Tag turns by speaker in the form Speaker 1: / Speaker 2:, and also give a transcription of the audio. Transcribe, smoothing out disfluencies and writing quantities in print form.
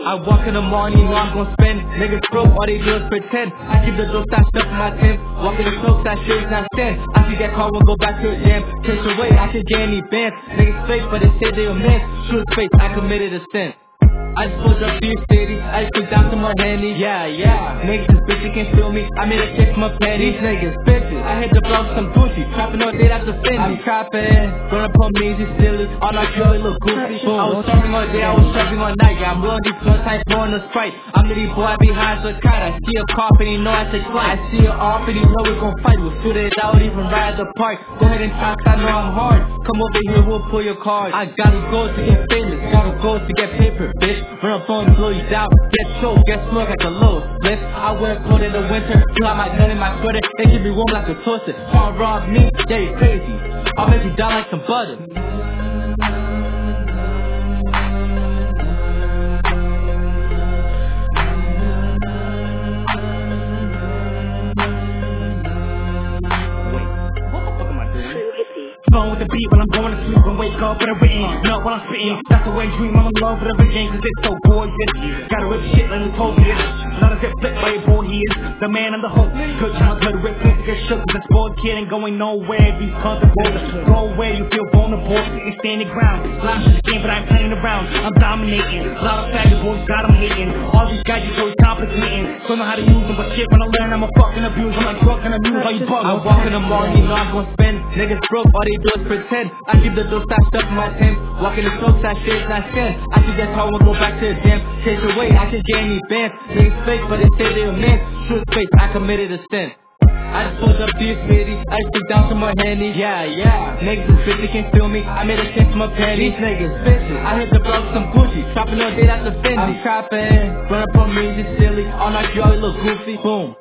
Speaker 1: I walk in the morning, know I'm gon' spend. Niggas broke, all they do is pretend. I keep the dope stashed up in my tent. Walk in the smoke, that shit's not stand. I can get caught, we'll go back to a jam. Chase away, I can get any band. Niggas fake, but they say they a man. Shoot his face, I committed a sin. I just pulled up to your city, I just put down to my handy. Yeah, niggas is bitches can't steal me, I made a kick from my panties. These niggas bitches, I hit the block with some Gucci. Trapping all day, that's a Fendi. I'm trapping, run up on me, these silly. All my girl, look goofy. I was surfing all day, I was surfing all night. Yeah, I'm rolling these blunts, I blowing the Sprite. I'm the boy, I be high as a kite. I see a cop and he know I take flight. I see her off and he know we gon' fight. We'll shoot it out, even ride the park. Go ahead and talk, I know I'm hard. Come over here, we'll pull your card. I gotta go to get famous, gotta go to get paper, bitch. Run up on, blow you down, get choked, get smoked like a little split. I wear cold in the winter, pull out my gun in my sweater. They keep me warm like a toaster. Can't rob me, yeah, you crazy. I'll make you down like some butter.
Speaker 2: Flowing with the beat when I'm going to sleep and wake up with a written. Not while I'm spitting, that's the way I dream. I'm in love with a vision cause it's so gorgeous. Gotta rip shit like Utopia. Not a zip flip by a boy he is the man on the hook. Good childhood rip to get shook with a spoiled kid ain't going nowhere. These comfortable, go away, you feel vulnerable. You stand your ground, launch this game but I'm playing around. I'm dominating, a lot of faggot boys got them hating. All these guys you always complicating. Don't know how to use them but shit when I learn I'm a fucking abuse. I'm like drunk and abuse, how you bug.
Speaker 1: I walk in the morning, know I'm gon' spend. Niggas broke, all they do is pretend. I keep the dope stashed up in my tent. Walk in the smoke, that shit's not stand. I can get caught, we'll go back to the jam. Chase away, I can get any band. Niggas fake, but they say they a man. Shoot his face, I committed a sin. I just pulled up to your city, I just put down to my handy. Yeah, niggas is bitches can't steal me, I made a kick from my panties. These niggas bitches, I hit the block with some Gucci. Trapping all day, that's a Fendi. I'm trapping, run up on me, just silly. All night, you always look goofy. Boom.